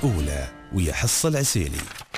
الأولى ويا حصة العسيلي.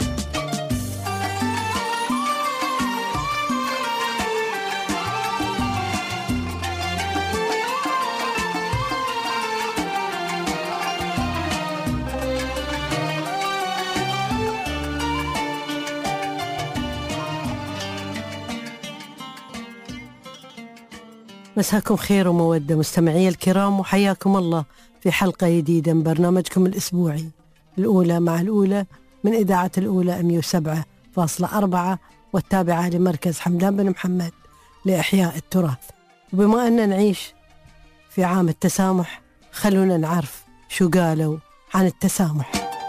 مساكم خير ومودة مستمعي الكرام، وحياكم الله في حلقة جديدة من برنامجكم الأسبوعي الأولى مع الأولى من إذاعة الأولى 107.4 والتابعة لمركز حمدان بن محمد لإحياء التراث. وبما أننا نعيش في عام التسامح، خلونا نعرف شو قالوا عن التسامح.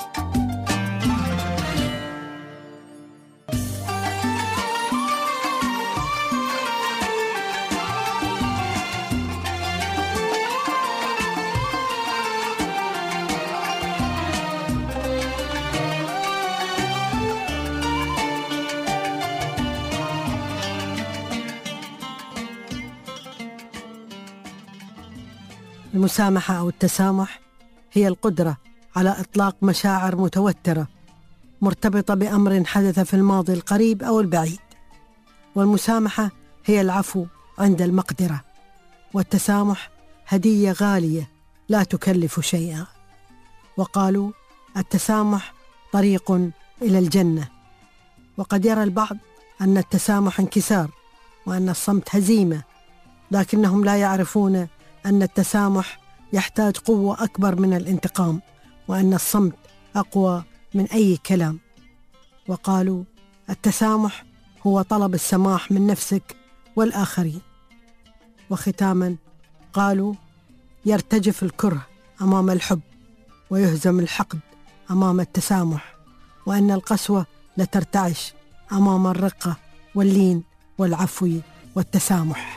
المسامحة أو التسامح هي القدرة على إطلاق مشاعر متوترة مرتبطة بأمر حدث في الماضي القريب أو البعيد، والمسامحة هي العفو عند المقدرة، والتسامح هدية غالية لا تكلف شيئا. وقالوا التسامح طريق إلى الجنة. وقد يرى البعض أن التسامح انكسار وأن الصمت هزيمة، لكنهم لا يعرفون أن التسامح يحتاج قوة أكبر من الانتقام، وأن الصمت أقوى من أي كلام. وقالوا التسامح هو طلب السماح من نفسك والآخرين. وختاما قالوا يرتجف الكره أمام الحب ويهزم الحقد أمام التسامح، وأن القسوة لترتعش أمام الرقة واللين والعفو والتسامح.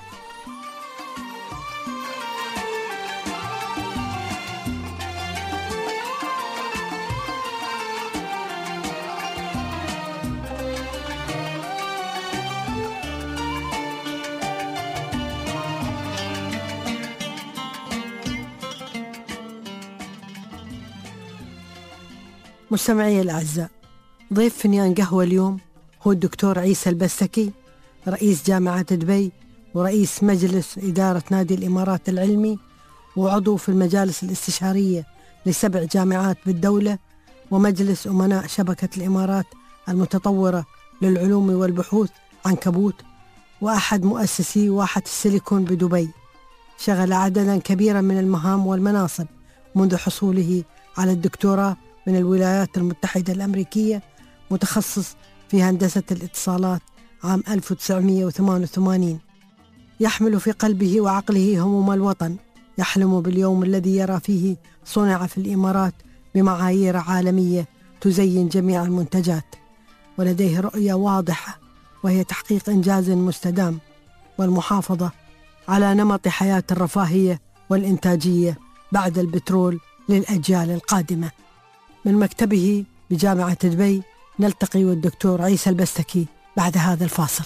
مستمعي الأعزاء، ضيف فنيان قهوة اليوم هو الدكتور عيسى البستكي، رئيس جامعة دبي ورئيس مجلس إدارة نادي الإمارات العلمي، وعضو في المجالس الاستشارية ل7 جامعات بالدولة، ومجلس أمناء شبكة الإمارات المتطورة للعلوم والبحوث عنكبوت، وأحد مؤسسي واحة السيليكون بدبي. شغل عددا كبيرا من المهام والمناصب منذ حصوله على الدكتوراه من الولايات المتحدة الأمريكية، متخصص في هندسة الاتصالات عام 1988. يحمل في قلبه وعقله هموم الوطن، يحلم باليوم الذي يرى فيه صنع في الإمارات بمعايير عالمية تزين جميع المنتجات، ولديه رؤية واضحة وهي تحقيق إنجاز مستدام والمحافظة على نمط حياة الرفاهية والإنتاجية بعد البترول للأجيال القادمة. من مكتبه بجامعة دبي نلتقي والدكتور عيسى البستكي بعد هذا الفاصل.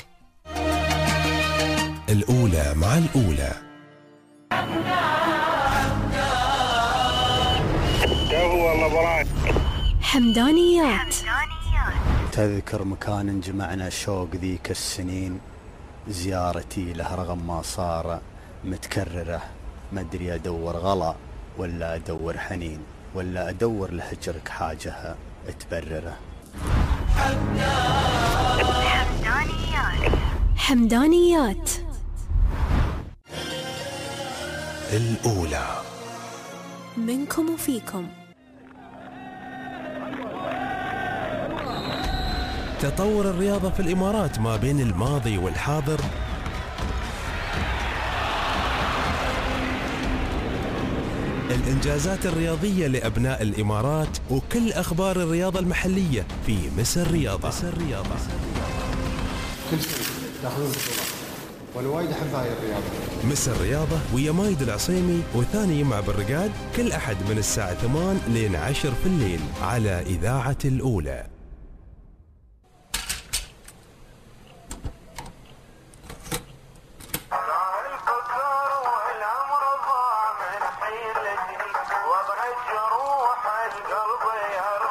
الأولى مع الأولى. حمدانيات. تذكر مكان جمعنا شوق ذيك السنين، زيارتي له رغم ما صار متكررة، ما أدري أدور غلا ولا أدور حنين ولا أدور لهجرك حاجة تبرره. حمدانيات. الأولى منكم وفيكم. تطور الرياضة في الإمارات ما بين الماضي والحاضر الإنجازات الرياضية لأبناء الإمارات وكل أخبار الرياضة المحلية في مصر رياضة. كل سنة ناخذ بطولات وأنا وايد أحب هاي الرياضة. مصر رياضة ويا مايد العصيمي وثاني يمع بالرقاد كل أحد من الساعة 8 لين 10 في الليل على إذاعة الأولى. وابعد جروح القلب يا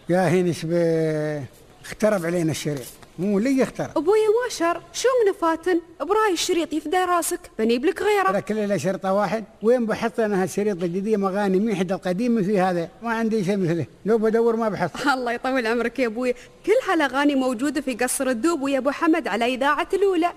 يا هينش اخترب علينا الشريط، مو لي اخترب. ابويا واشر شو من فاتن براي الشريط يفدى راسك بنيب لك غيره. ترى كل له شرطه واحد، وين بحط انا هالشريط الجديد مغاني من حد القديم في هذا، ما عندي شيء مثله، لو بدور ما بحصل. الله يطول عمرك يا ابويا، كل هالاغاني موجوده في قصر الدوب ويا ابو حمد على اذاعه الاولى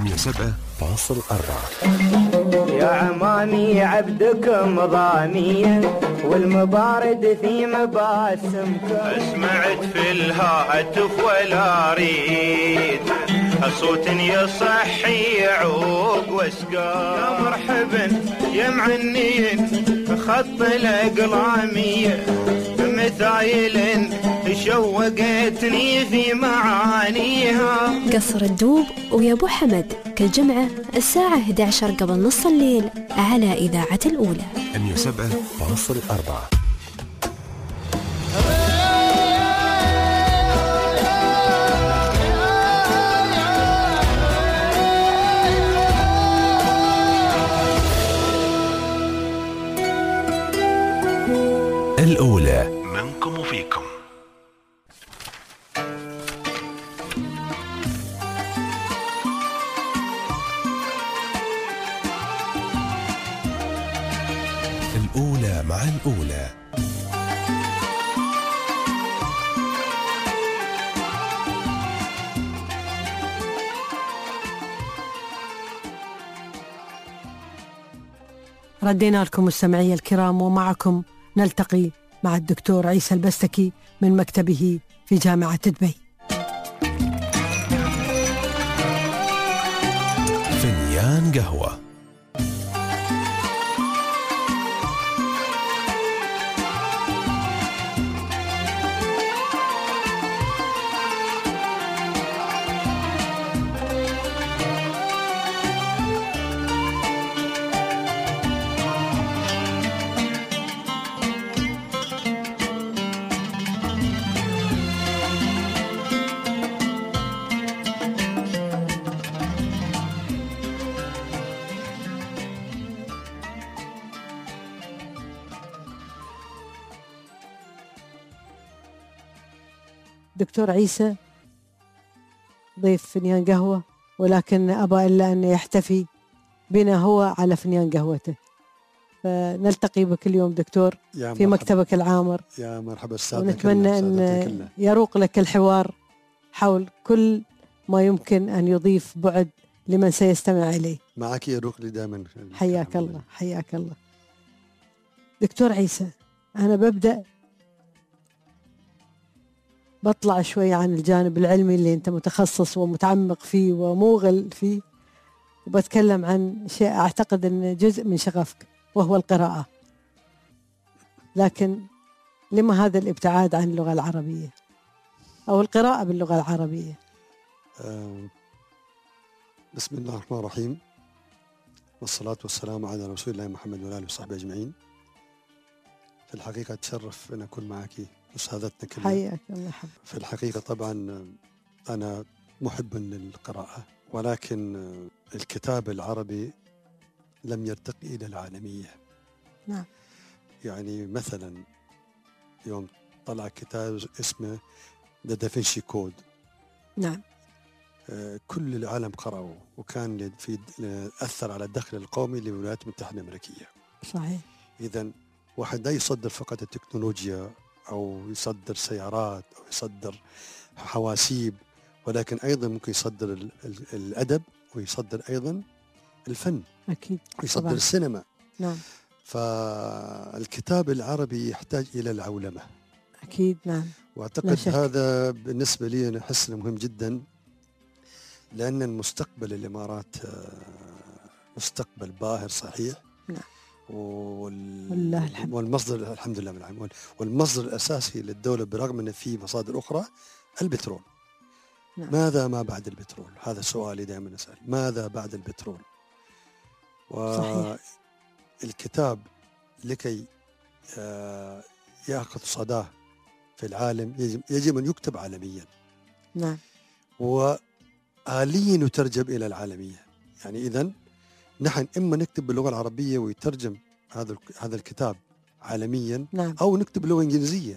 107.4. يا عماني عبدكم ضانية والمبارد في مباسمكم. سمعت في الهاتف ولا اريد صوت يصحي يعوق واسقام. يا مرحبا يا معنين خط الاقلامية مثايل شوقتني في معانيها. قصر الدوب ويا ابو حمد كل جمعة الساعة 11 قبل نص الليل على إذاعة الأولى 107.4. الأولى منكم وفيكم. الأولى مع الأولى. ردينا لكم مستمعي الكرام، ومعكم نلتقي مع الدكتور عيسى البستكي من مكتبه في جامعة دبي. فنيان قهوة. دكتور عيسى ضيف فنيان قهوة، ولكن أبى إلا أن يحتفي بنا هو على فنيان قهوته، فنلتقي بك اليوم دكتور في مكتبك العامر. يا مرحبا أستاذ، ونتمنى أن يروق لك الحوار حول كل ما يمكن أن يضيف بعد لمن سيستمع إليه. معك يروق لي دائما. حياك الله، حياك الله. دكتور عيسى، أنا بطلع شوي عن الجانب العلمي اللي أنت متخصص ومتعمق فيه وموغل فيه، وبتكلم عن شيء أعتقد أنه جزء من شغفك وهو القراءة. لكن لما هذا الابتعاد عن اللغة العربية أو القراءة باللغة العربية؟ بسم الله الرحمن الرحيم، والصلاة والسلام على رسول الله محمد وآله وصحبه أجمعين. في الحقيقة أتشرف أن أكون معك أستاذتنا كلها. حياك الله حبيبي. في الحقيقة طبعا أنا محب للقراءة، ولكن الكتاب العربي لم يرتقي إلى العالمية. نعم. يعني مثلا يوم طلع كتاب اسمه دافنشي كود. نعم. كل العالم قرأه، وكان أثر على الدخل القومي للولايات المتحدة الأمريكية. صحيح. إذن واحد لا يصدر فقط التكنولوجيا أو يصدر سيارات أو يصدر حواسيب، ولكن أيضا ممكن يصدر الأدب، ويصدر أيضا الفن. أكيد. ويصدر طبعا السينما. نعم. فالكتاب العربي يحتاج إلى العولمة. أكيد. نعم. وأعتقد هذا بالنسبة لي أنا أحس مهم جدا، لأن المستقبل الإمارات مستقبل باهر صحيح. نعم. والمصدر الحمد لله بالعام، والمصدر الأساسي للدولة برغم أن في مصادر أخرى البترول. نعم. ماذا ما بعد البترول؟ هذا سؤالي دائما أسأل، ماذا بعد البترول؟ والكتاب لكي يأخذ صداه في العالم يجب أن يكتب عالميا. نعم. وآليا يترجم إلى العالمية. يعني إذن نحن إما نكتب باللغة العربية ويترجم هذا الكتاب عالميا. نعم. أو نكتب باللغة الإنجليزية،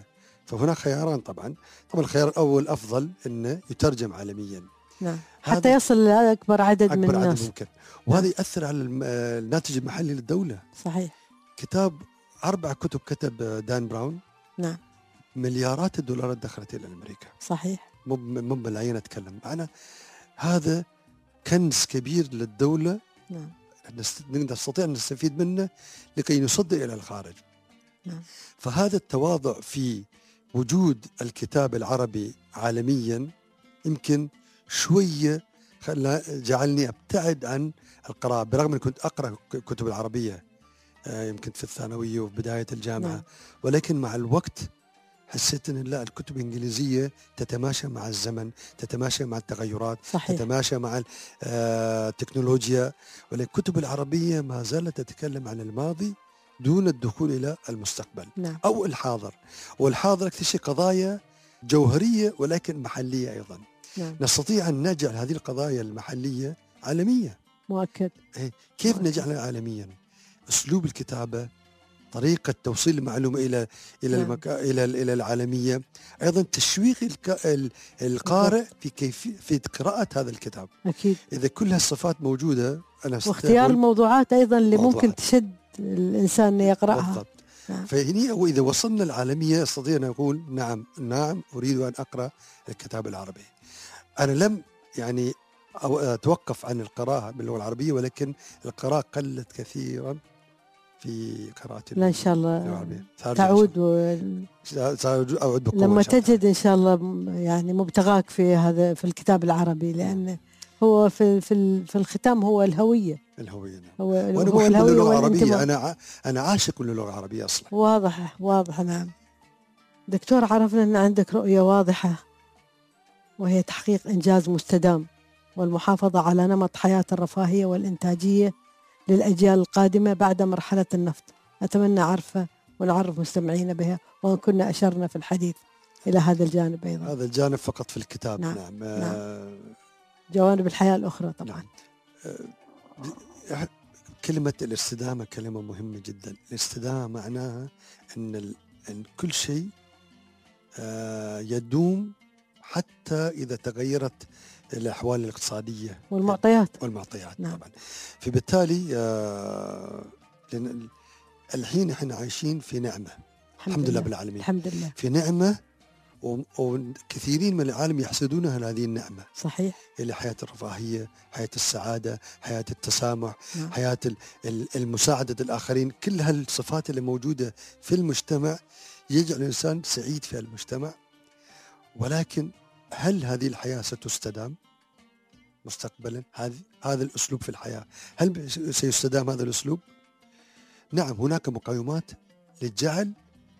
فهناك خياران طبعا الخيار الأول أفضل أنه يترجم عالميا، نعم، حتى يصل لأكبر عدد من الناس. عدد ممكن، وهذا يأثر على الناتج المحلي للدولة. صحيح. كتاب 4 كتب كتب دان براون، نعم، مليارات الدولارات دخلت إلى أمريكا. صحيح. مو ملايين أتكلم معنا. هذا كنز كبير للدولة. نعم. نستطيع أن نستفيد منه لكي نصدر إلى الخارج. نعم. فهذا التواضع في وجود الكتاب العربي عالميا يمكن شوية جعلني أبتعد عن القراءة، برغم أني كنت أقرأ كتب العربية يمكن في الثانوية وفي بداية الجامعة. نعم. ولكن مع الوقت حسيت أن لا، الكتب الإنجليزية تتماشى مع الزمن، تتماشى مع التغيرات. صحيح. تتماشى مع التكنولوجيا. ولكن الكتب العربية ما زالت تتكلم عن الماضي دون الدخول إلى المستقبل. نعم. أو الحاضر، والحاضر اكتشف قضايا جوهرية ولكن محلية أيضا. نعم. نستطيع أن نجعل هذه القضايا المحلية عالمية. مؤكد. كيف نجعلها عالميا؟ أسلوب الكتابة، طريقة توصيل المعلومة إلى إلى العالمية، أيضا تشويق القارئ في قراءة هذا الكتاب. أكيد. إذا كل هالصفات موجودة، واختيار الموضوعات أيضا اللي ممكن تشد الإنسان يقرأها. بالضبط. فهني وإذا وصلنا العالمية استطيع أن أقول نعم أريد أن أقرأ الكتاب العربي. أنا لم يعني أتوقف عن القراءة باللغة العربية، ولكن القراءة قلت كثيرا في قراءة لا إن شاء الله تعود أعود بقوة لما تجد إن شاء الله يعني مبتغاك في هذا في الكتاب العربي، لأن هو في الختام هو الهوية. نعم. وأنا بحب اللغة العربية. أنا عاشق للغة العربية أصلا. واضح. نعم دكتور، عرفنا أن عندك رؤية واضحة، وهي تحقيق إنجاز مستدام والمحافظة على نمط حياة الرفاهية والإنتاجية للأجيال القادمة بعد مرحلة النفط. أتمنى عرفها ونعرف مستمعينا بها، وأن كنا أشرنا في الحديث إلى هذا الجانب أيضا. هذا الجانب فقط في الكتاب. نعم. جوانب الحياة الأخرى طبعا. كلمة الاستدامة كلمة مهمة جدا. الاستدامة معناها أن كل شيء يدوم حتى إذا تغيرت الأحوال الاقتصادية والمعطيات. نعم. طبعا. فبالتالي الحين احنا عايشين في نعمة، الحمد لله بالعالمين. الحمد لله في نعمة، وكثيرين من العالم يحسدونها هذه النعمة. صحيح. اللي حياة الرفاهية، حياة السعادة، حياة التسامح. نعم. حياة المساعدة الآخرين. كل هالصفات اللي موجودة في المجتمع يجعل الإنسان سعيد في المجتمع. ولكن هل هذه الحياة ستستدام مستقبلا؟ هذا الأسلوب في الحياة، هل سيستدام هذا الأسلوب؟ نعم، هناك مقاومات لجعل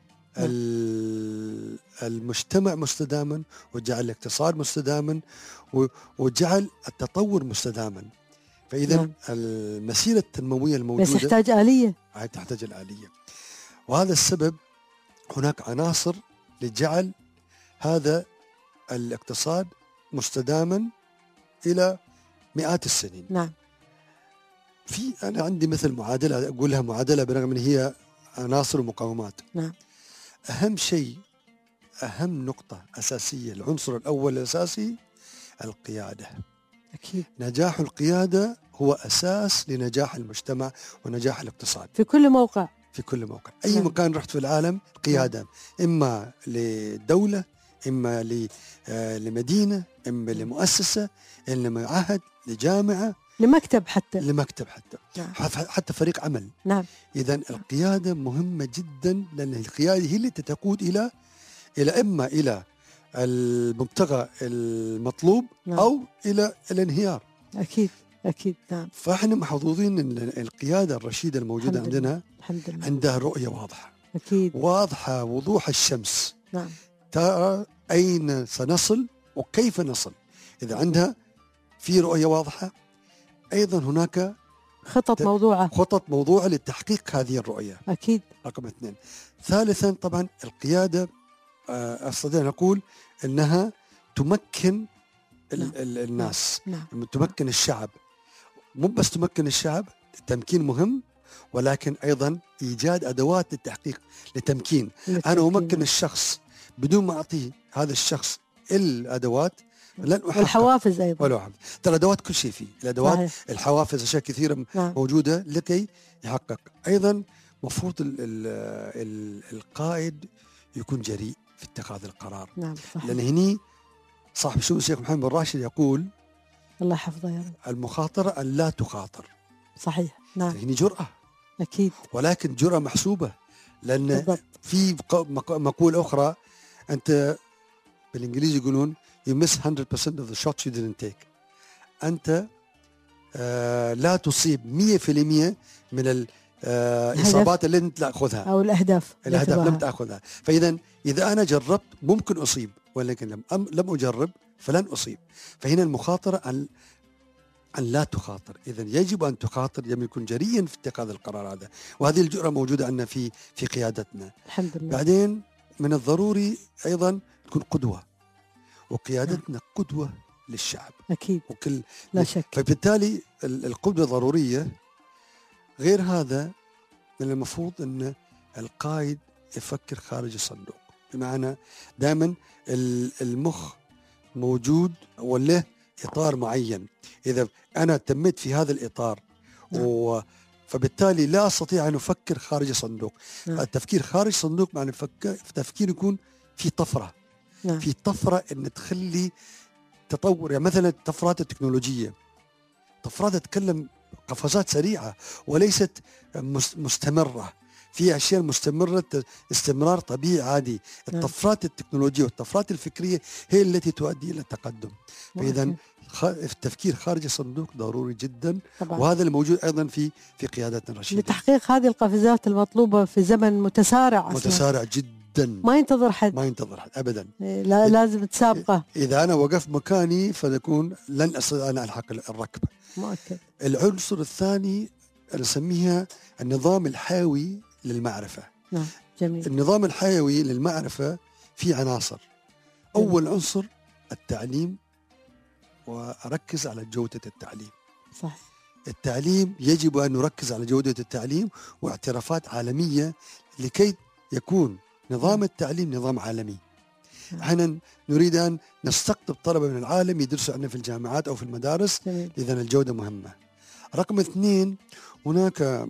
المجتمع مستداما، وجعل الاقتصاد مستداما، وجعل التطور مستداما. فإذا المسيرة التنموية الموجودة بس تحتاج آلية. تحتاج الآلية، وهذا السبب هناك عناصر لجعل هذا الاقتصاد مستداما إلى مئات السنين. نعم. أنا عندي مثل معادلة أقولها معادلة برغم أن هي عناصر ومقاومات. نعم. أهم شيء، أهم نقطة أساسية، العنصر الأول الأساسي القيادة. أكيد. نجاح القيادة هو أساس لنجاح المجتمع ونجاح الاقتصاد في كل موقع. أي نعم. مكان رحت في العالم قيادة. نعم. إما لدولة، إما لمدينة، إما لمؤسسة، إما معهد، لجامعة، لمكتب حتى. نعم. حتى فريق عمل. نعم. إذن القيادة مهمة جدا، لأن القيادة هي التي تقود إما إلى المبتغى المطلوب. نعم. أو إلى الانهيار. أكيد. نعم. فإحنا محظوظين أن القيادة الرشيدة الموجودة عندنا الحمد لله. عندها رؤية واضحة. أكيد. واضحة وضوح الشمس. نعم. ترى أين سنصل وكيف نصل. إذا عندها في رؤية واضحة، أيضا هناك خطط موضوعة لتحقيق هذه الرؤية. أكيد. رقم 2. ثالثا طبعا القيادة أستطيع أن أقول أنها تمكن الناس. نعم. تمكن الشعب. مو بس تمكن الشعب، التمكين مهم، ولكن أيضا إيجاد أدوات للتحقيق لتمكين. أنا أمكن الشخص بدون ما أعطيه هذا الشخص الأدوات لن أحقق. والحوافز أيضا. والحوافز، ترى الأدوات كل شيء فيه، الأدوات صحيح. الحوافز أشياء كثيرة موجودة لكي يحقق. أيضا مفروض القائد يكون جريء في اتخاذ القرار. نعم صحيح. لأن هني صاحب الشؤون الشيخ محمد بن راشد يقول الله يحفظه يا رب، المخاطرة أن لا تخاطر. صحيح. نعم هني جرأة أكيد، ولكن جرأة محسوبة. لأن بالضبط. في مقولة أخرى، أنت بالإنجليزي يقولون you miss 100% of the shots you didn't take. أنت لا تصيب 100% من الإصابات اللي أنت تأخذها أو الأهداف لم تأخذها. فإذا إذا أنا جربت ممكن أصيب، ولكن لم أجرب فلن أصيب. فهنا المخاطرة أن لا تخاطر. إذا يجب أن تخاطر، يجب أن يكون جريئا في اتخاذ القرار هذا، وهذه الجرأة موجودة عندنا في قيادتنا. الحمد لله. بعدين من الضروري أيضا تكون قدوة، وقيادتنا قدوة للشعب أكيد وكل لا شك. فبالتالي القدوة ضرورية. غير هذا من المفروض أن القائد يفكر خارج الصندوق، بمعنى دائما المخ موجود وله إطار معين. إذا أنا تميت في هذا الإطار فبالتالي لا أستطيع أن أفكر خارج الصندوق. التفكير خارج الصندوق معنى تفكير يكون في طفرة. في طفرة أن تخلي تطور. يعني مثلا الطفرات التكنولوجية، طفرات تتكلم قفزات سريعة وليست مستمرة. في أشياء مستمرة، استمرار طبيعي عادي. الطفرات التكنولوجية والطفرات الفكرية هي التي تؤدي إلى التقدم. فإذا التفكير خارج الصندوق ضروري جدا طبعا. وهذا الموجود أيضا في قيادتنا الرشيدة لتحقيق هذه القفزات المطلوبة في زمن متسارع جدا. ما ينتظر حد أبدا. لازم تسابقه. إذا أنا وقفت مكاني فنكون لن أستطيع أن ألحق الركبة. مؤكد. العنصر الثاني نسميها النظام الحيوي للمعرفة. نعم جميل. النظام الحيوي للمعرفة في عناصر. أول عنصر التعليم، وأركز على جودة التعليم. صح. التعليم يجب أن نركز على جودة التعليم واعترافات عالمية لكي يكون نظام التعليم نظام عالمي. احنا نريد أن نستقطب طلبة من العالم يدرسوا عندنا في الجامعات أو في المدارس. إذن الجودة مهمة. رقم 2، هناك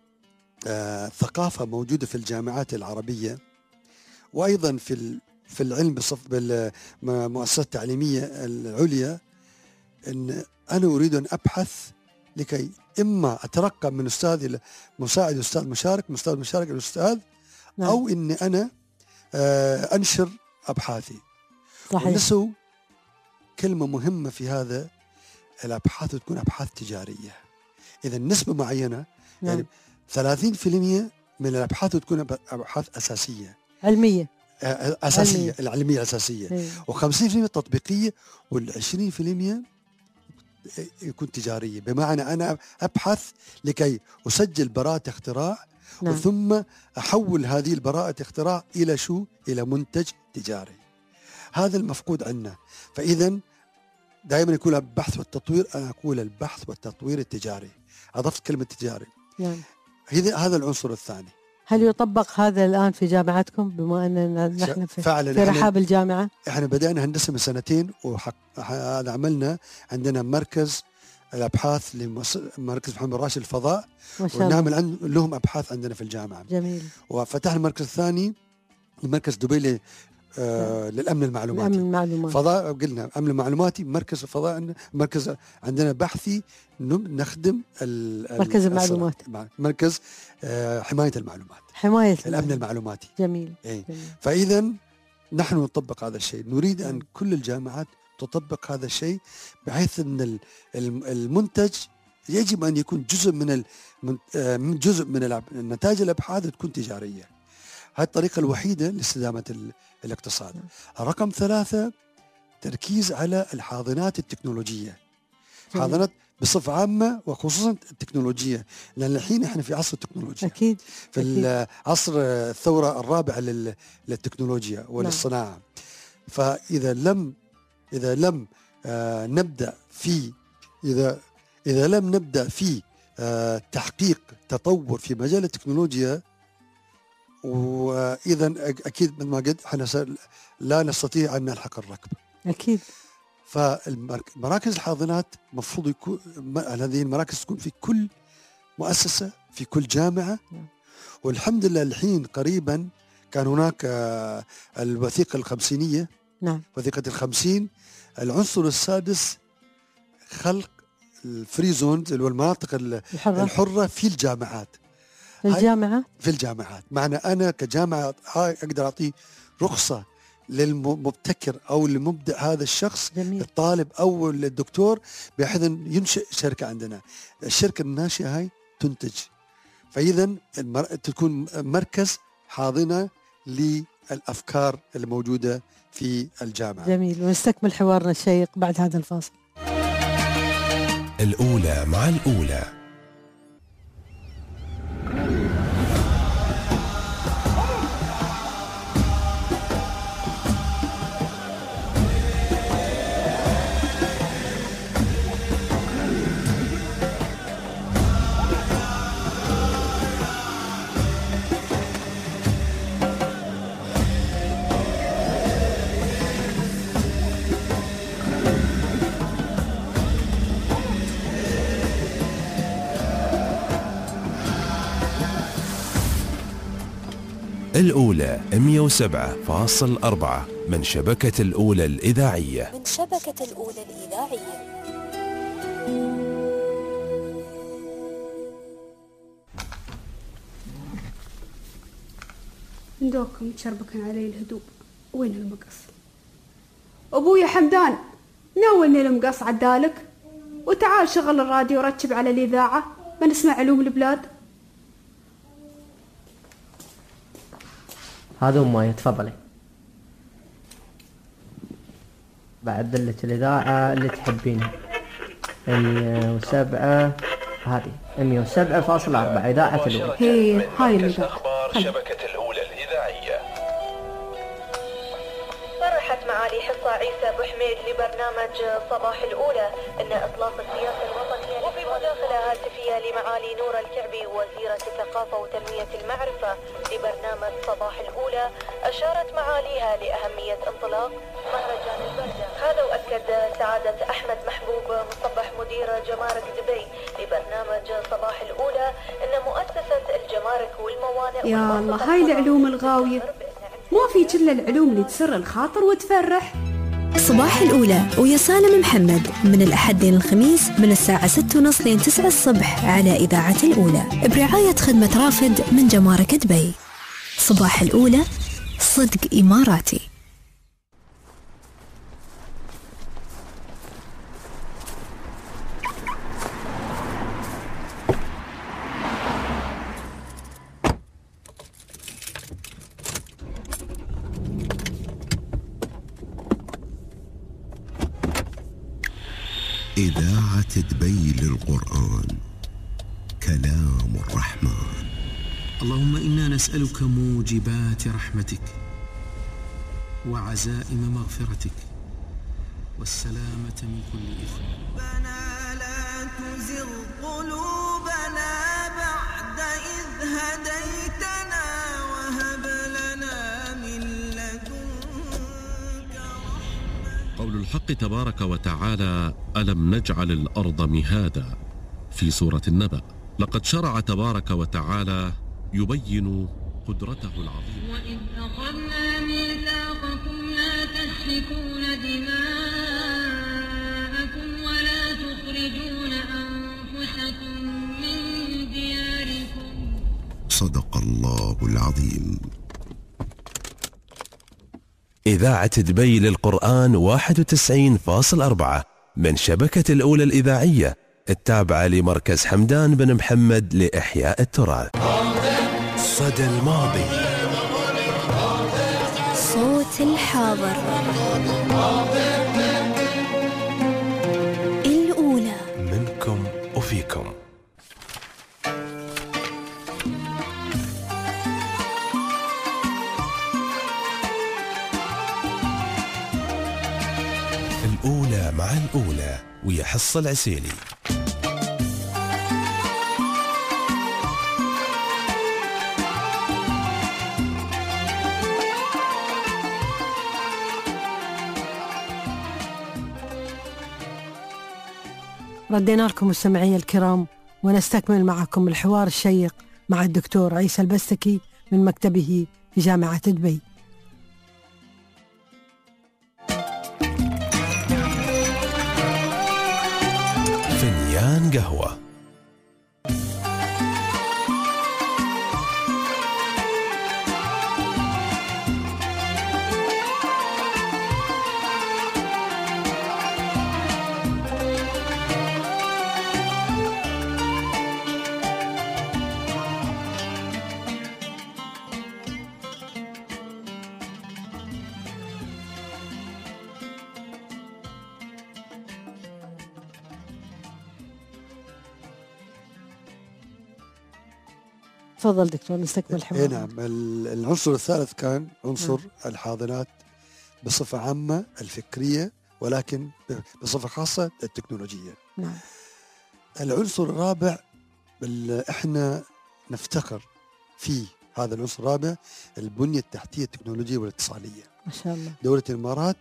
ثقافة موجودة في الجامعات العربية وأيضا في العلم بالمؤسسات التعليمية العليا، أن أنا أريد أن أبحث لكي إما أترقى من أستاذ إلى مساعد أستاذ مشارك، مستوى مشارك الأستاذ، أو أن أنا أنشر أبحاثي. صحيح. ونسوا كلمة مهمة في هذا، الأبحاث تكون أبحاث تجارية. إذا نسبة معينة يعني 30% من الأبحاث تكون أبحاث أساسية علمية العلمية الأساسية، و50% تطبيقية، وال20% يكون تجارية. بمعنى أنا أبحث لكي أسجل براءة اختراع. نعم. وثم أحول هذه البراءة اختراع إلى إلى منتج تجاري. هذا المفقود عندنا. فإذا دائما يقول البحث والتطوير، أنا أقول البحث والتطوير التجاري، أضفت كلمة تجاري. نعم. هذا العنصر الثاني. هل يطبق هذا الآن في جامعتكم، بما أننا نحن في رحاب الجامعة؟ احنا بدأنا هندسة من 2 سنين، وهذا عملنا عندنا مركز الأبحاث لمركز محمد بن راشد الفضاء، ونعمل لهم أبحاث عندنا في الجامعة. جميل. وفتحنا المركز الثاني مركز دبي للأمن المعلوماتي. فضاء قلنا أمن المعلوماتي، مركز الفضاء مركز عندنا بحثي نخدم مركز المعلومات، مركز حماية المعلومات، الأمن المعلوماتي. جميل. جميل. فإذا نحن نطبق هذا الشيء، نريد أن كل الجامعات تطبق هذا الشيء، بحيث أن المنتج يجب أن يكون جزء من نتائج الأبحاث تكون تجارية. هذه الطريقة الوحيدة لاستدامة الاقتصاد. رقم 3، تركيز على الحاضنات التكنولوجية. حاضنات بصفة عامة وخصوصا التكنولوجية، لأن الحين احنا في عصر التكنولوجيا. أكيد. في عصر الثورة الرابعة للتكنولوجيا وللصناعة. نعم. فإذا لم نبدأ في تحقيق تطور في مجال التكنولوجيا، وإذا أكيد مثل ما قلت احنا لا نستطيع أن نلحق الركب أكيد. فمراكز الحاضنات مفروض يكون هذه المراكز تكون في كل مؤسسة في كل جامعة. والحمد لله الحين قريبا كان هناك الوثيقة الخمسينية. نعم. وثيقة الخمسين العنصر السادس خلق الفري زونز اللي هو المناطق الحرة في الجامعات. في الجامعات معنى أنا كجامعة أقدر أعطي رخصة للمبتكر أو المبدع هذا الشخص. جميل. الطالب أو الدكتور بحيث ينشئ شركة عندنا. الشركة الناشئة هاي تنتج، فإذا تكون مركز حاضنة للأفكار الموجودة في الجامعة. جميل. ونستكمل حوارنا الشيق بعد هذا الفاصل. الأولى مع الأولى. الأولى 107.4 من شبكة الأولى الإذاعية. ندوكم تشربكن علي الهدوء. وين المقص؟ أبويا حمدان ناولني المقص عدالك، وتعال شغل الراديو ورتب على الإذاعة ما نسمع علوم البلاد. هذا أمي، تفضلي. بعدل لك الإذاعة اللي تحبينها. 107 هذه 107.4 إذاعة الأولى. هي هاي اللي أخبار شبكة الأولى الإذاعية. صرحت معالي حصة عيسى أبو حميد لبرنامج صباح الأولى أن إطلاق السياسة الوطنية، وفي مداخلة هاتفية لمعالي نور الكعبي وزيرة الثقافة وتنمية المعرفة لبرنامج صباح الأولى، أشارت معاليها لأهمية انطلاق مهرجان البردة. هذا وأكد سعادة أحمد محبوب مصبح مدير جمارك دبي لبرنامج صباح الأولى أن مؤسسة الجمارك والموانئ يا الله هاي العلوم الغاوية، ما في كل العلوم اللي تسر الخاطر وتفرح. صباح الأولى ويا سالم محمد من الأحد للخميس من الساعة 6:30 لين 9 الصبح على إذاعة الأولى برعاية خدمة رافد من جمارك دبي. صباح الأولى صدق إماراتي. إذاعة دبي للقرآن كلام الرحمن. اللهم إنا نسألك موجبات رحمتك وعزائم مغفرتك والسلامة من كل إثم. ربنا لا تزغ قلوبنا بعد إذ هديتنا وهب لنا من لدنك رحمة. قول الحق تبارك وتعالى: ألم نجعل الأرض مهادا، في سورة النبأ. لقد شرع تبارك وتعالى يبين قدرته العظيمة. وإذ أخذنا ميثاقكم لا تسفكون دماءكم ولا تخرجون أنفسكم من دياركم. صدق الله العظيم. إذاعة دبي للقرآن 91.4 من شبكة الأولى الإذاعية التابعة لمركز حمدان بن محمد لإحياء التراث. صدى الماضي، صوت الحاضر، الأولى منكم وفيكم. الأولى مع الأولى ويا حصة العسيلي. ردينا لكم مستمعي الكرام، ونستكمل معكم الحوار الشيق مع الدكتور عيسى البستكي من مكتبه في جامعة دبي. فنيان قهوة. تفضل دكتور نستكمل الحوار. نعم، العنصر الثالث كان عنصر الحاضنات بصفة عامة الفكرية، ولكن بصفة خاصة التكنولوجية. نعم. العنصر الرابع اللي احنا نفتخر فيه، هذا العنصر الرابع البنية التحتية التكنولوجية والاتصالية. ما شاء الله. دولة الإمارات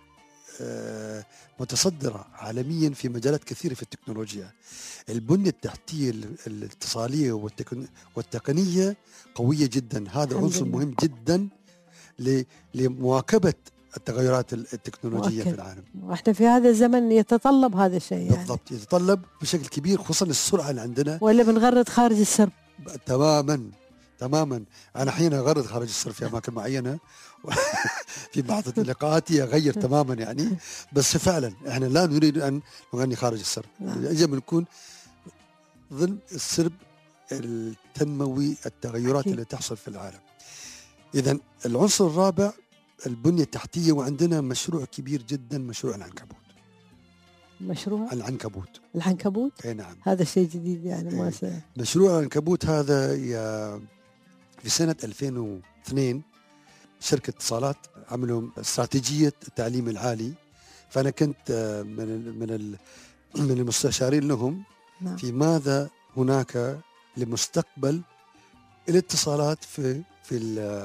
متصدرة عالميا في مجالات كثيرة في التكنولوجيا. البنية التحتية الاتصالية والتقنية قوية جدا. هذا عنصر مهم جدا لمواكبة التغيرات التكنولوجية في العالم. واحنا في هذا الزمن يتطلب هذا الشيء يعني. بالضبط، يتطلب بشكل كبير، خصوصا السرعة اللي عندنا. ولا بنغرد خارج السرب. تماما. أنا حين أغرد خارج السرب في أماكن معينة في بعض اللقاءات أغير تماما يعني، بس فعلا احنا لا نريد أن نغني خارج السرب. يجب أن نكون ضمن السرب التنموي، التغيرات اللي تحصل في العالم. إذن العنصر الرابع البنية التحتية، وعندنا مشروع كبير جدا، مشروع العنكبوت. مشروع العنكبوت؟ أي نعم. هذا شيء جديد يعني ما مشروع العنكبوت هذا في سنة 2002 شركة اتصالات عملوا استراتيجية التعليم العالي، فأنا كنت من المستشارين لهم. نعم. في ماذا هناك لمستقبل الاتصالات في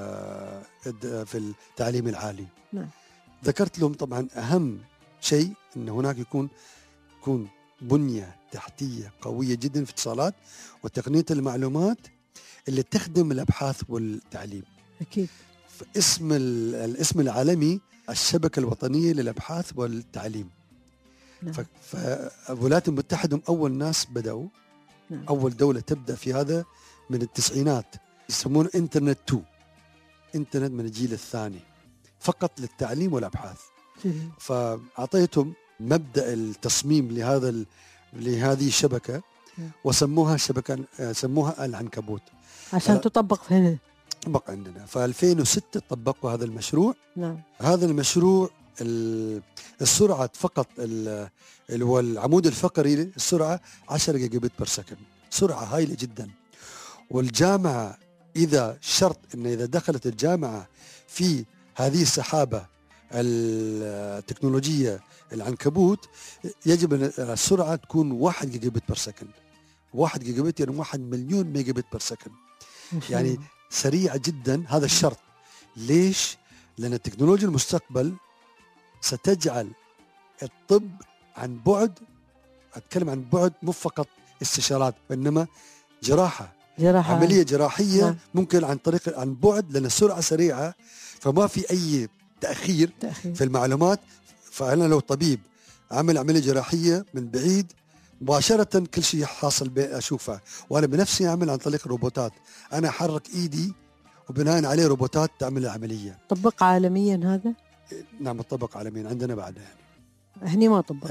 التعليم العالي. نعم. ذكرت لهم طبعا أهم شيء أن هناك يكون بنية تحتية قوية جدا في الاتصالات وتقنية المعلومات اللي تخدم الأبحاث والتعليم. أكيد. الاسم العالمي الشبكة الوطنية للأبحاث والتعليم. نعم. فالولايات المتحدة هم أول ناس بدأوا. نعم. أول دولة تبدأ في هذا من التسعينات، يسمونه إنترنت 2، إنترنت من الجيل الثاني، فقط للتعليم والأبحاث. فأعطيتهم مبدأ التصميم لهذه الشبكة، وسموها سموها العنكبوت عشان تطبق هنا. طبق عندنا. في 2006 طبقوا هذا المشروع. نعم. هذا المشروع السرعة فقط اللي هو العمود الفقري، السرعة 10 جيجا بت بير سكند، سرعة هائلة جدا. والجامعة إذا شرط أن إذا دخلت الجامعة في هذه السحابة التكنولوجية العنكبوت، يجب أن السرعة تكون 1 جيجا بت بير سكند. 1 جيجا بت يعني 1 مليون ميجا بت بير سكند، يعني سريعة جدا. هذا الشرط. ليش؟ لأن التكنولوجيا المستقبل ستجعل الطب عن بعد، أتكلم عن بعد مو فقط استشارات، وإنما جراحة. عملية جراحية. نعم. ممكن عن بعد، لأن السرعة سريعة، فما في أي تأخير في المعلومات. فأنا لو طبيب عمل عملية جراحية من بعيد مباشرة كل شيء حاصل أشوفه، وأنا بنفسي أعمل عن طريق الروبوتات. أنا أحرك إيدي وبناء عليه روبوتات تعمل العملية. طبق عالميا هذا؟ نعم، طبق عالميا عندنا بعد يعني. هني ما طبق.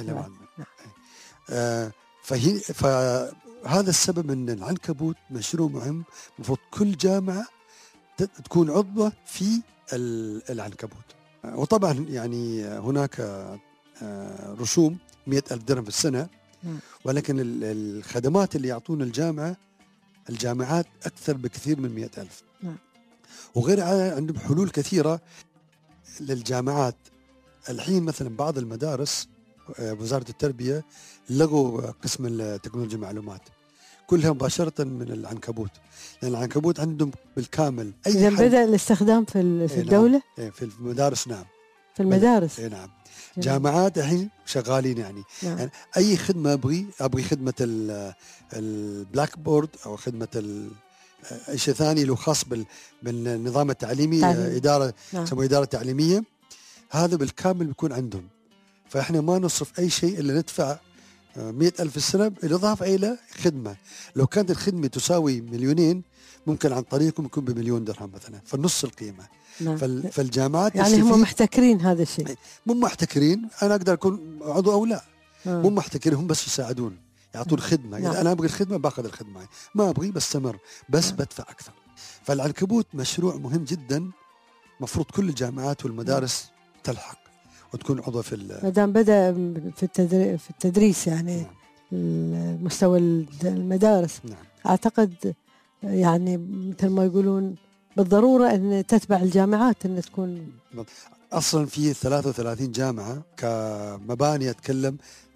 فهذا السبب أن العنكبوت مشروع مهم، المفروض كل جامعة تكون عضوة في العنكبوت. وطبعا يعني هناك رسوم 100,000 درهم في السنة، ولكن الخدمات اللي يعطون الجامعات أكثر بكثير من 100,000. وغير عندهم حلول كثيرة للجامعات. الحين مثلا بعض المدارس وزارة التربية لغوا قسم التكنولوجيا المعلومات، كلها مباشرة من العنكبوت، لأن العنكبوت عندهم بالكامل. إذا بدأ الاستخدام في الدولة؟ في المدارس. نعم. في المدارس. نعم. جامعات الحين شغالين يعني. نعم. يعني اي خدمه ابغي خدمه البلاك بورد او خدمه اي شيء ثاني له خاص بالنظام التعليمي، اداره يسموها اداره تعليميه، هذا بالكامل بيكون عندهم. فاحنا ما نصرف اي شيء الا ندفع 100,000 السنه بالاضافه الى خدمه. لو كانت الخدمه تساوي 2,000,000 ممكن عن طريقهم يكون ب1,000,000 درهم مثلا، فنص القيمه. نعم. فالجامعات يعني هم محتكرين هذا الشيء. مو محتكرين، انا اقدر اكون عضو او لا. مو محتكرين، هم بس يساعدون يعطون خدمه. اذا انا ابغى الخدمه باخذ الخدمه، ما ابغي بستمر بس بدفع اكثر. فالعنكبوت مشروع مهم جدا، مفروض كل الجامعات والمدارس تلحق وتكون عضو في ما دام بدا في التدريس يعني مستوى المدارس. اعتقد يعني مثل ما يقولون بالضروره ان تتبع الجامعات ان تكون. اصلا في 33 جامعه كمباني اتكلم.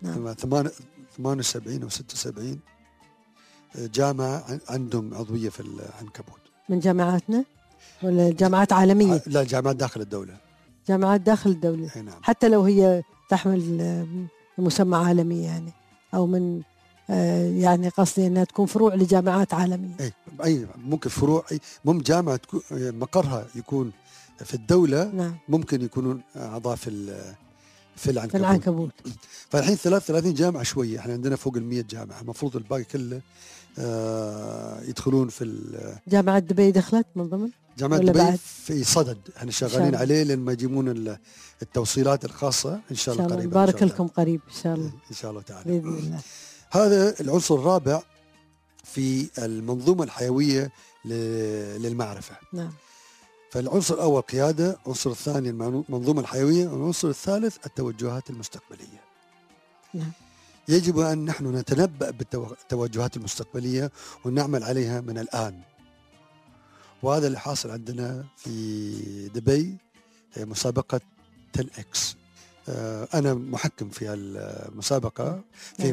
78 او 76 جامعه عندهم عضويه في العنكبوت. من جامعاتنا ولا جامعات عالميه؟ لا، جامعات داخل الدوله. جامعات داخل الدوله. نعم. حتى لو هي تحمل مسمى عالمي يعني، او من يعني قصدي انها تكون فروع لجامعات عالميه. اي ممكن فروع، ممكن جامعه مقرها يكون في الدوله. نعم. ممكن يكونون اعضاء في العنكبوت. في العنكبوت. فالحين 33 جامعه شويه، احنا عندنا فوق 100 جامعه، المفروض الباقي كله يدخلون في جامعه دبي دخلت من ضمن؟ جامعه دبي في صدد، احنا شغالين عليه لين ما يجيبون التوصيلات الخاصه ان شاء الله قريبا. بارك لكم قريب ان شاء الله. ان شاء الله تعالى باذن الله. هذا العنصر الرابع في المنظومه الحيويه للمعرفه. نعم. فالعنصر الاول قياده، العنصر الثاني المنظومه الحيويه، والعنصر الثالث التوجهات المستقبليه. نعم. يجب ان نحن نتنبأ بالتوجهات المستقبليه ونعمل عليها من الان. وهذا اللي حاصل عندنا في دبي، مسابقه 10X. أنا محكم في المسابقة في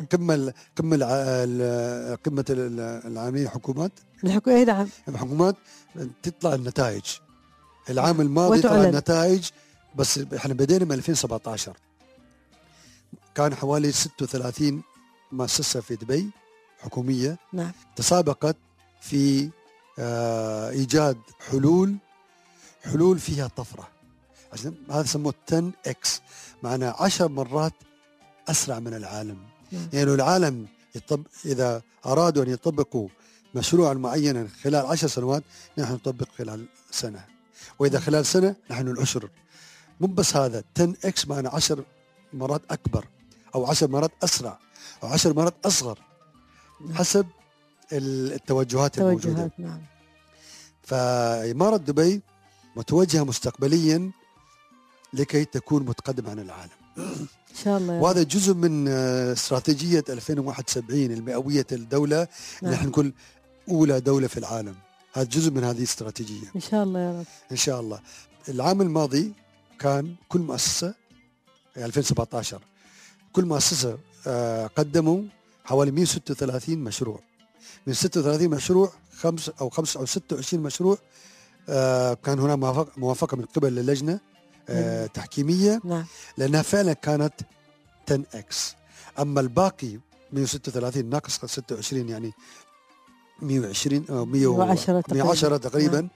قمة العالمية حكومات. نعم. الحكومات تطلع النتائج. العام الماضي طلع النتائج، بس احنا بدينا من 2017. كان حوالي 36 مؤسسة في دبي حكومية. نعم. تسابقت في إيجاد حلول فيها طفرة. هذا سموه 10X، معناه 10 مرات أسرع من العالم. يعني العالم إذا أرادوا أن يطبقوا مشروعا معينا خلال 10 سنوات، نحن نطبق خلال سنة، وإذا خلال سنة نحن العشر. مو بس هذا، 10X معناه 10 مرات أكبر، أو 10 مرات أسرع، أو 10 مرات أصغر، حسب التوجهات الموجودة. نعم. فإمارة دبي متوجهة مستقبليا لكي تكون متقدمة عن العالم إن شاء الله. وهذا جزء من استراتيجية 2071 المئوية الدولة. نعم. نحن نقول أولى دولة في العالم، هذا جزء من هذه الاستراتيجية إن شاء الله يا رب. إن شاء الله. العام الماضي كان كل مؤسسة 2017 كل مؤسسة قدموا حوالي 136 مشروع. من 36 مشروع 5 أو 26 مشروع كان هنا موافقة من قبل اللجنة تحكيمية. نعم. لأنها فعلا كانت 10X. أما الباقي 136 ناقص 26 يعني 120 أو 110 تقريبا. نعم.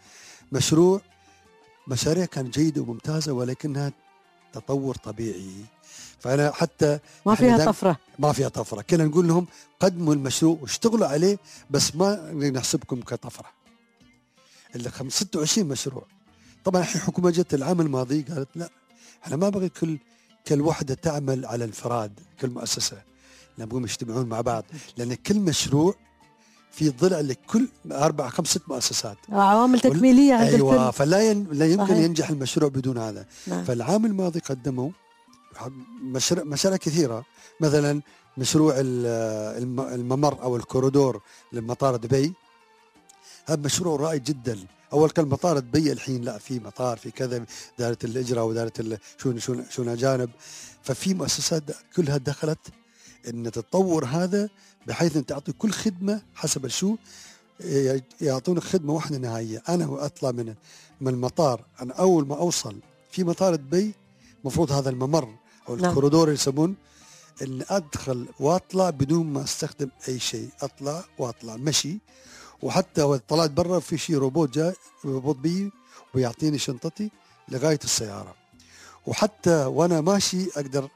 مشاريع كانت جيدة وممتازة، ولكنها تطور طبيعي. فأنا حتى ما فيها طفرة. كنا نقول لهم قدموا المشروع واشتغلوا عليه، بس ما نحسبكم كطفرة. اللي 26 مشروع. طبعا الحين الحكومة جت العام الماضي قالت لا، احنا ما بغي كل وحدة تعمل على انفراد، كل مؤسسة نبغهم يجتمعون مع بعض، لأن كل مشروع في ضلع لكل 4 5 6 مؤسسات، عوامل تكميلية عند أيوة. فلا يمكن ينجح المشروع بدون هذا. نعم. فالعام الماضي قدموا مشاريع كثيرة، مثلا مشروع الممر أو الكوريدور للمطار دبي. هذا مشروع رائع جدا. أول كان مطار دبي، الحين لا، في مطار في كذا، دائرة الإجراء ودائرة شؤون أجانب. ففي مؤسسات كلها دخلت أن تتطور هذا، بحيث أن تعطي كل خدمة حسب يعطونك خدمة واحدة نهائية. أنا أطلع من المطار، أنا أول ما أوصل في مطار دبي المفروض هذا الممر أو الكوريدور اللي يسمون، إن أدخل وأطلع بدون ما أستخدم أي شيء، أطلع وأطلع مشي. وحتى طلعت برا في شيء روبوت جاي، روبوت بي ويعطيني شنطتي لغاية السيارة. وحتى وأنا ماشي أقدر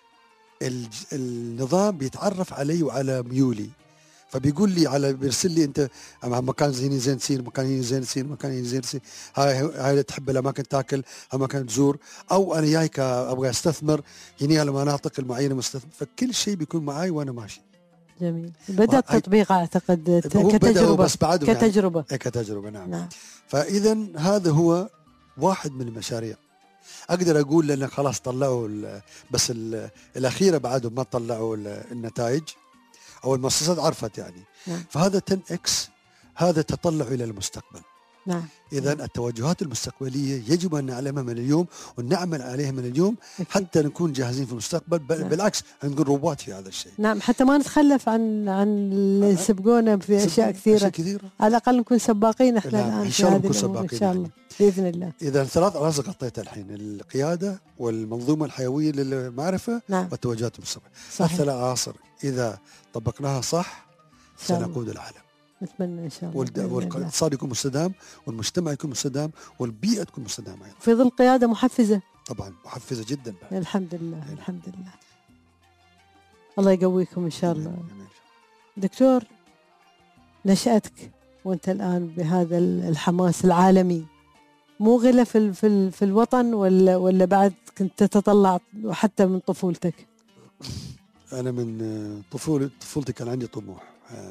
النظام بيتعرف علي وعلى ميولي، فبيقول لي بيرسل لي انت مكان زين سين، مكان زين سين، مكان زين سين، هاي تحب الاماكن تاكل، اماكن تزور، او انا جايك ابغى استثمر هنا المناطق المعينه مستثمر، فكل شيء بيكون معي وانا ماشي. جميل. بدأ التطبيق اعتقد كتجربه، بس بعد كتجربه يعني كتجربه نعم. فاذا هذا هو واحد من المشاريع. اقدر اقول لان خلاص طلعوا بس الاخيره بعدهم ما طلعوا النتائج او المؤسسات عرفت يعني. فهذا 10x، هذا تطلع الى المستقبل. نعم. اذا التوجهات المستقبليه يجب ان نعلمها من اليوم ونعمل عليها من اليوم حتى نكون جاهزين في المستقبل. بالعكس نكون رواد في هذا الشيء. نعم، حتى ما نتخلف عن اللي يسبقونا في اشياء كثيره. على الاقل نكون سباقين احنا الان ان شاء الله نكون سباقين ان شاء الله باذن الله. اذا 3 عناصر غطيتها الحين: القياده والمنظومه الحيويه للمعرفه والتوجهات المستقبليه. الثلاث عناصر اذا طبقناها صح سنقود العالم. نتمنى ان شاء الله. والاقتصاد يكون مستدام، والمجتمع يكون مستدام، والبيئه تكون مستدامه ايضا. في ظل قياده محفزه. طبعا محفزه جدا. الحمد لله الحمد لله. الله يقويكم ان شاء الله. دكتور، نشأتك وانت الان بهذا الحماس العالمي مو غلا في الوطن ولا بعد كنت تتطلع حتى من طفولتك؟ انا من طفولتي كان عندي طموح.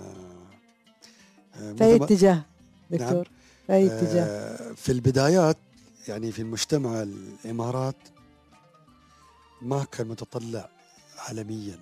في أي اتجاه دكتور؟ نعم. في أي اتجاه؟ في البدايات يعني في المجتمع الإمارات ما كان متطلع عالميا،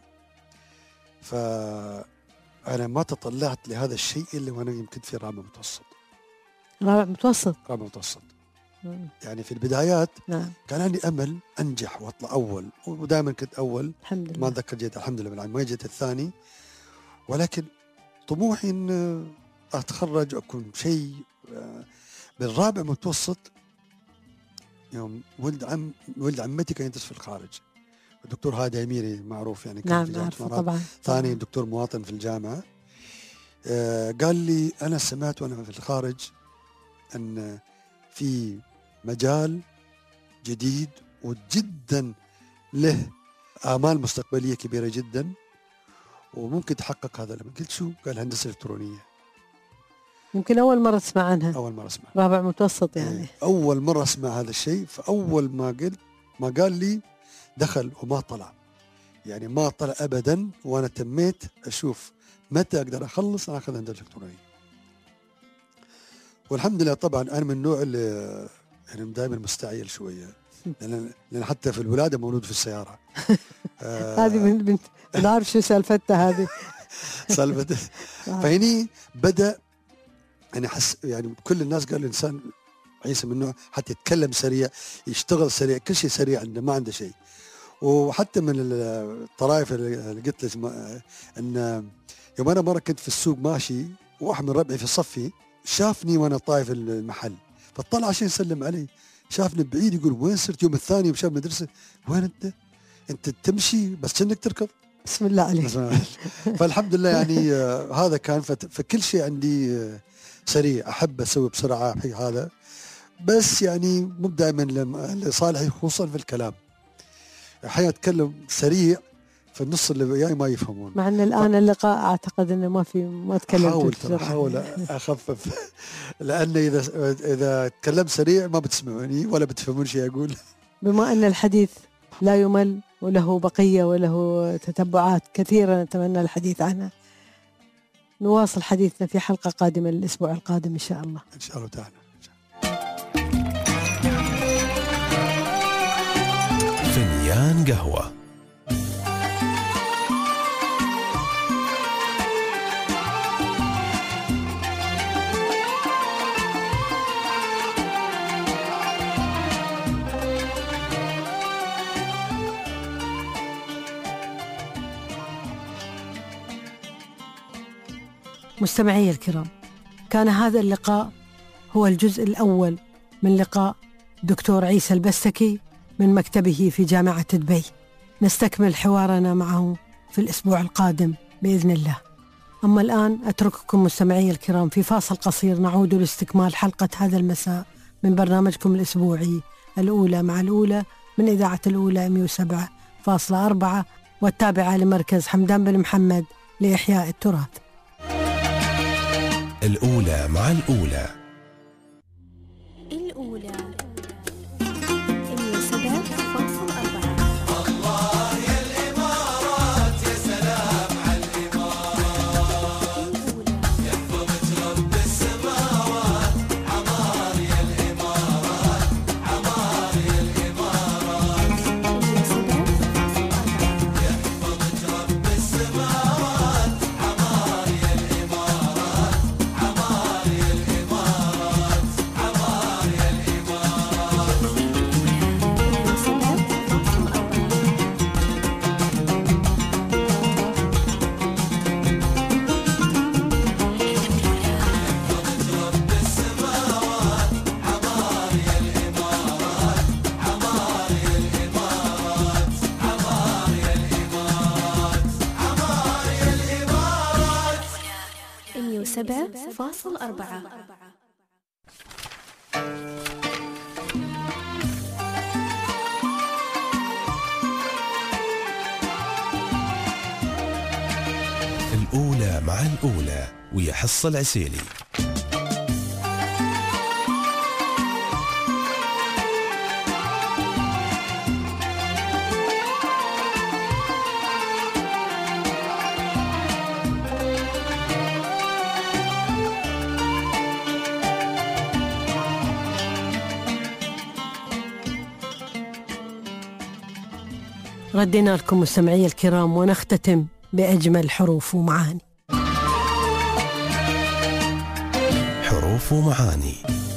فأنا ما تطلعت لهذا الشيء إلا وأنا يمكن في رابع متوسط. رابع متوسط. يعني في البدايات كان عندي أمل أنجح وأطلع أول، ودائما كنت أول. الحمد لله. ما أتذكر جيت الحمد لله بالعام ما جيت الثاني، ولكن طموحي أن أتخرج وأكون شيء. بالرابع متوسط يوم ولد عمتي كان يدرس في الخارج، الدكتور هادي أميري معروف يعني كان في جامعة الإمارات. طبعا. ثاني دكتور مواطن في الجامعة. قال لي أنا سمعت وأنا في الخارج أن في مجال جديد وجدا له آمال مستقبلية كبيرة جدا وممكن تحقق هذا. لما قلت شو؟ قال هندسة إلكترونية. يمكن أول مرة تسمع عنها. أول مرة أسمع. رابع متوسط يعني. أول مرة أسمع هذا الشيء. فأول ما قال لي دخل وما طلع، يعني ما طلع أبدا. وأنا تميت أشوف متى أقدر أخلص أنا أخذ هندسة إلكترونية. والحمد لله طبعا أنا من النوع اللي يعني دائما مستعجل شوية، لأن حتى في الولادة مولود في السيارة. هذه من نعرف شو سالفتها هذه. سالفته. فهني بدأ يعني أحس يعني كل الناس قال الإنسان عيسى من نوع حتى يتكلم سريع، يشتغل سريع، كل شيء سريع عنده، ما عنده شيء. وحتى من الطرائف اللي قلت لك أن يوم أنا مرة كنت في السوق ماشي واحد من ربعي في صفي شافني وأنا طايف المحل، فطلع عشان يسلم علي، شافني بعيد يقول وين صرت؟ يوم الثاني وشاف مدرسة، وين أنت تمشي بس كأنك تركض. بسم الله عليك. فالحمد لله يعني هذا كان فكل شيء عندي سريع، أحب أسوي بسرعة في هذا، بس يعني مو دائما لصالحي خصوصا في الكلام. أحيانا أتكلم سريع في النص اللي وياي ما يفهمون. مع أن الآن اللقاء أعتقد أنه ما تكلمت. أحاول أخفف، لأن إذا تكلمت سريع ما بتسمعوني ولا بتفهمون شيء أقول. بما أن الحديث لا يمل وله بقية وله تتبعات كثيرة نتمنى الحديث عنها، نواصل حديثنا في حلقة قادمة الأسبوع القادم إن شاء الله. إن شاء الله تعالى. فنيان قهوة. مستمعي الكرام، كان هذا اللقاء هو الجزء الأول من لقاء دكتور عيسى البستكي من مكتبه في جامعة دبي. نستكمل حوارنا معه في الأسبوع القادم بإذن الله. أما الآن أترككم مستمعي الكرام في فاصل قصير، نعود لاستكمال حلقة هذا المساء من برنامجكم الأسبوعي الأولى مع الأولى من إذاعة الأولى 107.4 والتابعة لمركز حمدان بن محمد لإحياء التراث. الأولى مع الأولى. الأولى 107.4. الله يا الإمارات، يا سلام على الإمارات. يحفظك رب السماوات، عمار يا الإمارات، عمار يا الإمارات. يحفظك رب السماوات، عمار يا الإمارات، عمار يا الإمارات، عمار يا الإمارات. 107.4. الأولى مع الأولى ويا حصة العسيلي. ردينا لكم مستمعي الكرام ونختتم بأجمل حروف ومعاني. حروف ومعاني.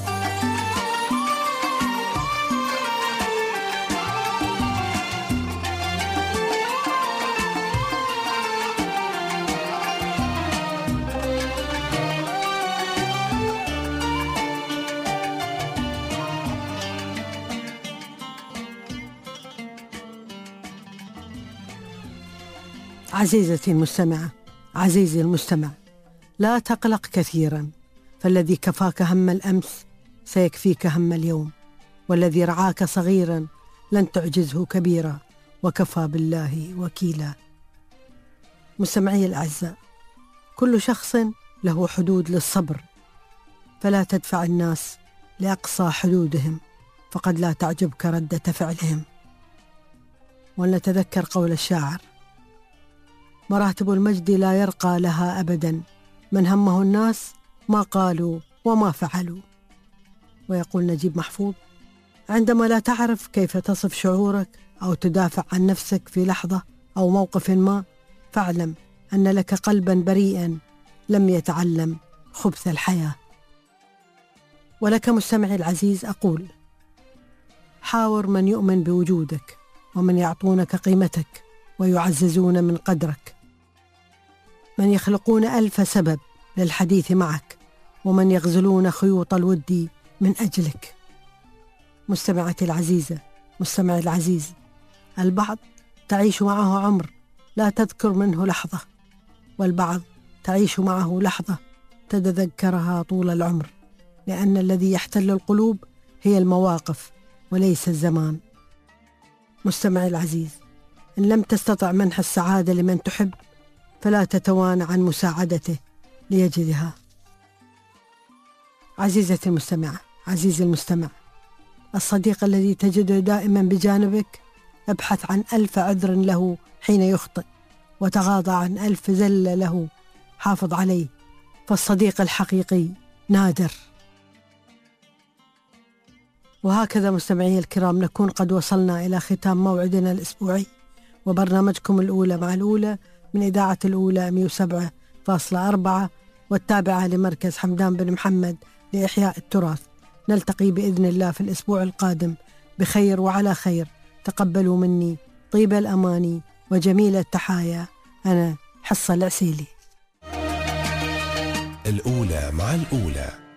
عزيزتي المستمعة، عزيزي المستمع، لا تقلق كثيرا، فالذي كفاك هم الأمس سيكفيك هم اليوم، والذي رعاك صغيرا لن تعجزه كبيرا، وكفى بالله وكيلا. مستمعي الأعزاء، كل شخص له حدود للصبر، فلا تدفع الناس لأقصى حدودهم، فقد لا تعجبك ردة فعلهم. ولنتذكر قول الشاعر: مراتب المجد لا يرقى لها أبدا، من همه الناس ما قالوا وما فعلوا. ويقول نجيب محفوظ: عندما لا تعرف كيف تصف شعورك أو تدافع عن نفسك في لحظة أو موقف ما، فاعلم أن لك قلبا بريئا لم يتعلم خبث الحياة. ولك مستمعي العزيز أقول: حاور من يؤمن بوجودك، ومن يعطونك قيمتك ويعززون من قدرك، من يخلقون ألف سبب للحديث معك، ومن يغزلون خيوط الود من أجلك. مستمعتي العزيزة، مستمعي العزيز، البعض تعيش معه عمر لا تذكر منه لحظة، والبعض تعيش معه لحظة تتذكرها طول العمر، لأن الذي يحتل القلوب هي المواقف وليس الزمان. مستمعي العزيز، إن لم تستطع منح السعادة لمن تحب، فلا تتوانى عن مساعدته ليجدها. عزيزتي المستمعة، عزيزي المستمع، الصديق الذي تجده دائما بجانبك ابحث عن 1000 عذر له حين يخطئ، وتغاضى عن 1000 زلة له حافظ عليه، فالصديق الحقيقي نادر. وهكذا مستمعي الكرام نكون قد وصلنا إلى ختام موعدنا الأسبوعي وبرنامجكم الأولى مع الأولى من إذاعة الأولى 107.4 والتابعة لمركز حمدان بن محمد لإحياء التراث. نلتقي بإذن الله في الأسبوع القادم بخير وعلى خير. تقبلوا مني طيب الأماني وجميل التحايا، أنا حصة العسيلي. الأولى مع الأولى.